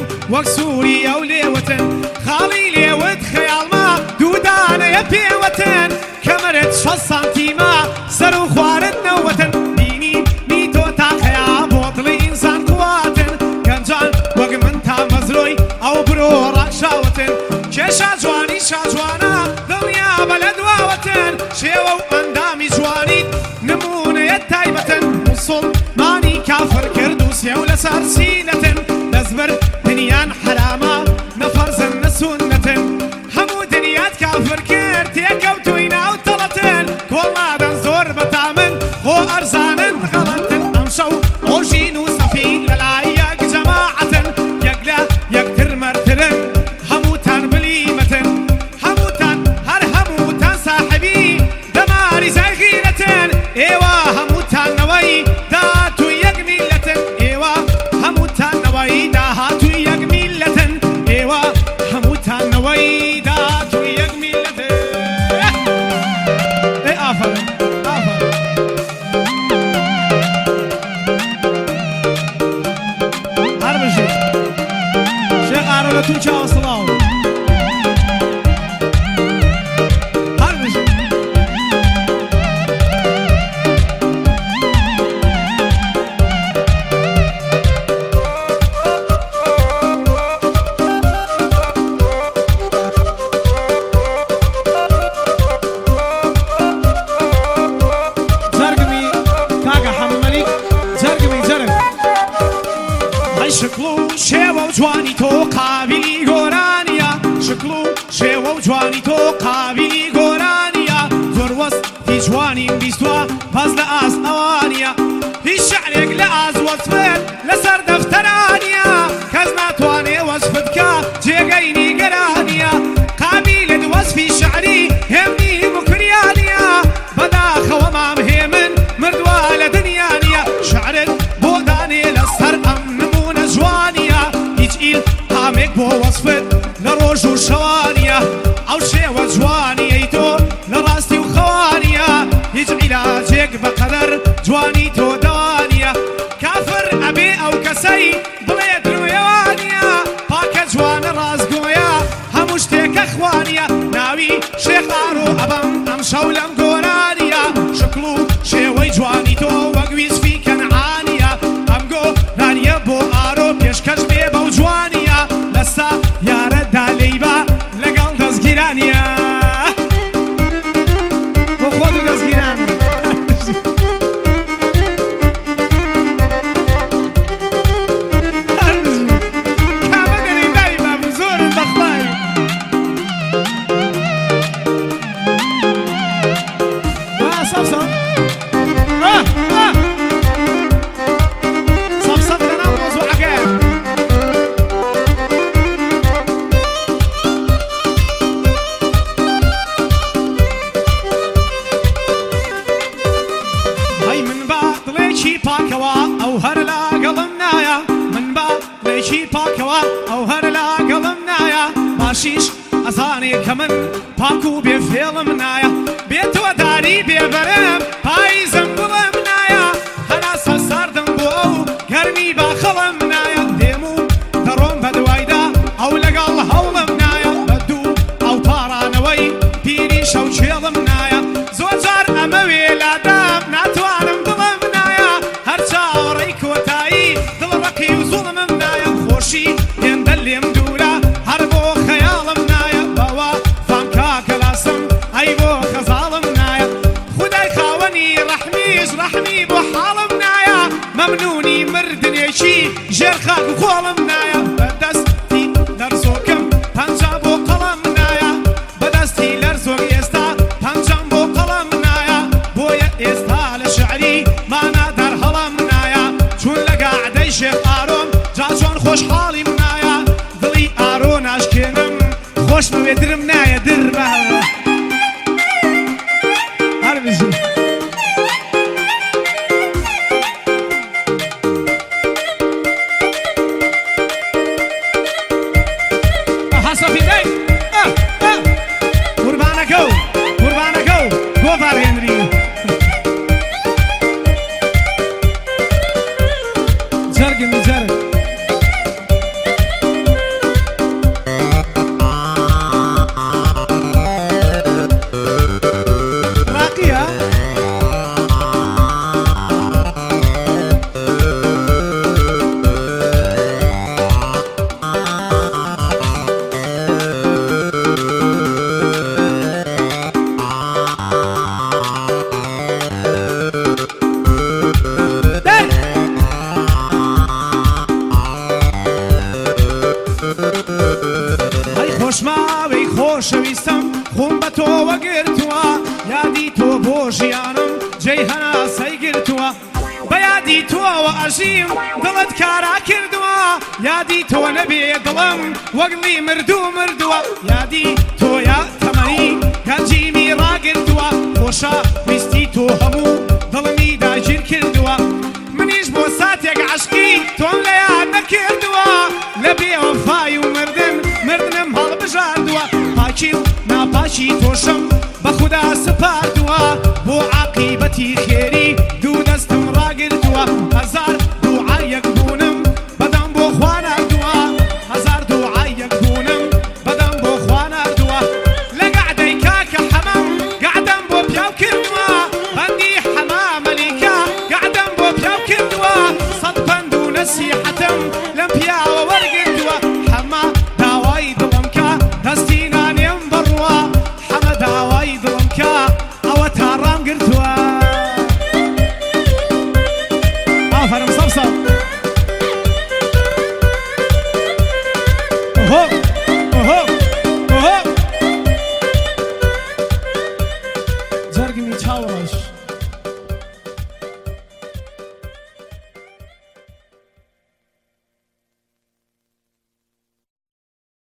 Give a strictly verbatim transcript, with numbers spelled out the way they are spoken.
وەکسووری ئەو لێوەتن خاڵی لێوت خەیاڵما دوودانەیە پێوەتن کەمەرت شەش سانتیمە سەر و خوارت نەوەتن بینی میتۆ تاقەیە بۆ دڵی ئینسان قواتن گەنجان وەک من تا مەزرۆی ئەو برۆ ڕەشاوەتن کێشا جوانی شاجوانە دڵنیا بە لە دواوەتن شێوە و ئەندامی جوانیت نمونەیە تایبەتن موسڵمانی کافر کرد و سێو لەسەر سینەتن دەستبەر دنیان حرامە نەفەرزن نەسونەتن هەموو دنیات کافر کرد تێکەوتووی ناو تەڵەتن کۆڵادەن زۆر بەتامن بۆ ئەرزانن غەڵەتن ئەمشەو ڕۆژین و سەفین لەلای یەک جەماعەتن یەک لە یەکتر مەرترن هەمووتان بلیمەتن هەمووتان هەر هەمووتان ساحبی دەماری زەرگیرەتن ئێوە هەمووتانەوەی داهاتووی یەک میلەتن ئێوە هەمووتانەوەی داهاتووی یەک میلەتن ئێوە هەمووتانەوەی داهاتووی یەک میلەتن ئێ ئافەرن ئافەرن هەر بژێ شێخ ئارۆ لە توی چاوە سڵاو هەر بژێ شکل و شێوە و جوانی تۆ قابلی گۆرانیە شکل و شێوە و جوانی تۆ قابلی گۆرانیە زۆر وەستی جوانیم بیستوە پەس لە ئاس ئەوانیە هیچ شعرێک لە ئاز وەسفت لەسەر دەفتەرانیە کەس ناتوانێ وەسفت کە جێگەی نیگەرانیە قابلت وەسفی شعری هێمنی مکریانیە بەداخەوە مام هێمن مردووە لە دنیانیە شعرت بۆ دانێ لەسەر ئەم جوانیە هیچ ئیلهامێک بۆ وەسفت لە ڕۆژ و شەوانیە ئەو شێوە جوانیەی تۆ لە ڕاستی و خەوانیە هیچ عیلاجێک بەقەدەر جوانی تۆ دەوانیە کافر ئەبێ ئەو کەسەی بڵێ دروێوانیە پاکە جوانە ڕازگۆیە هەموو شتێکە خوانیە ناوی شێخ ئارۆ ئەبەم ئەم شەو لەم گۆرانیە شکل و شێوەی جوانی تۆ وەک ویسفی کەنعانیە ئەم گۆرانیە بۆ پێشکەش بێ بەو جوانیە لەستا یارەدا لەیبا لەگەڵ دەستگیرانیە بۆ خۆت و دەستگیران کامە گەریبایی بابم زۆرم بەخوای وا سەبسە ئەو هەر لاگەڵم نایە من با لێکی پاکەوە ئەو هەر لاگەڵم نایە باشیش ئەزانێ کە من پاک و بێفێڵم نایە بێتەوە داری بێبەرم پاییزم بڵم نایە هەناسە ساردم بۆ ئەو گەرمی باخەڵم نایە دێم و دەڕۆم بە دوایدا ئەو لەگەڵ هەوڵم نایە بە دوو ئەو پارانەوەی پیری شەو چێڵم نایە زۆر جار ئەمە وێلادام ناتوانم دڵم نایە هەر چاوەڕێی کۆتایی دڵڕەقی و زوڵمم نایە خۆشی هێندە لێم دوورە هەر بۆ خەیاڵم نایە بەوە فامکا کەلاسم ئەی بۆ خەزاڵم نایە خودای خاوەنی ڕەحمیش ڕەحمی بۆ حاڵم نایە مەمنونی مردنێکی ژێر خاک و خۆڵم نایە بەدەستی لەرزۆکم پەنجا بۆ قەڵەم نایە بەدەستی لەرزۆک ئێستا پەنجەم بۆ قەڵەم نایە بۆیە ئێستا لە شعری مانە دەرهەڵەم نایە چون لە گاعدەی شێخ ئارۆم جا چۆن خۆشحاڵیم نایە دڵی ئارۆ ناشکێنم خۆشمە وێترم نایە در بە هەر بژی حەسەفیدەی قوربانەکە و قوربانەکە و گۆڤار هێنری جەرگم جەرگ تۆ وەگرتووە یادی تۆ بۆ ژیانم جێی هەناسەی گرتووە بە یادی تۆوە ئەژیم دڵت کارا کردووە یادی تۆ نەبێ دڵم وەگڵی مردوو مردووە یادی تۆ یا تەمەنی گەنجیمی ڕاگرتووە خۆشە ویستی تۆ هەموو دڵمی داگیر کردووە منیش بۆ ساتێک عەشقی تۆم لە یاد نەکردووە لە بێوەفای و مردن مردنم هەڵبژاردووە پاکی و ناپاکی تۆشم بە خودا سپاردووە بۆ عاقیبەتی خێری دوو دەستم ڕاگرتووە هەزار دووعایەک بوونم بەدەم بۆ خوا ناردووە هەزار دووعایەک بوونم بەدەم بۆ خوا ناردووە لە گەعدەی کاکە حەمەم گەعدەم بۆ پیاو کردووە بەندی حەما مەلیکە گەعدەم بۆ پیاو کردووە سەد پەند و نەسیحەتم لەم پیاوە وەرگرتووە حەما داوای دڵم کە دەستی نانێم بڕوە حەمە داوای دڵم کە ئەوە تا ڕام گرتووە ئافەرم سەمسەم ئۆهۆ ئۆهۆ ئۆهۆ جەرگمی چاوەڕەش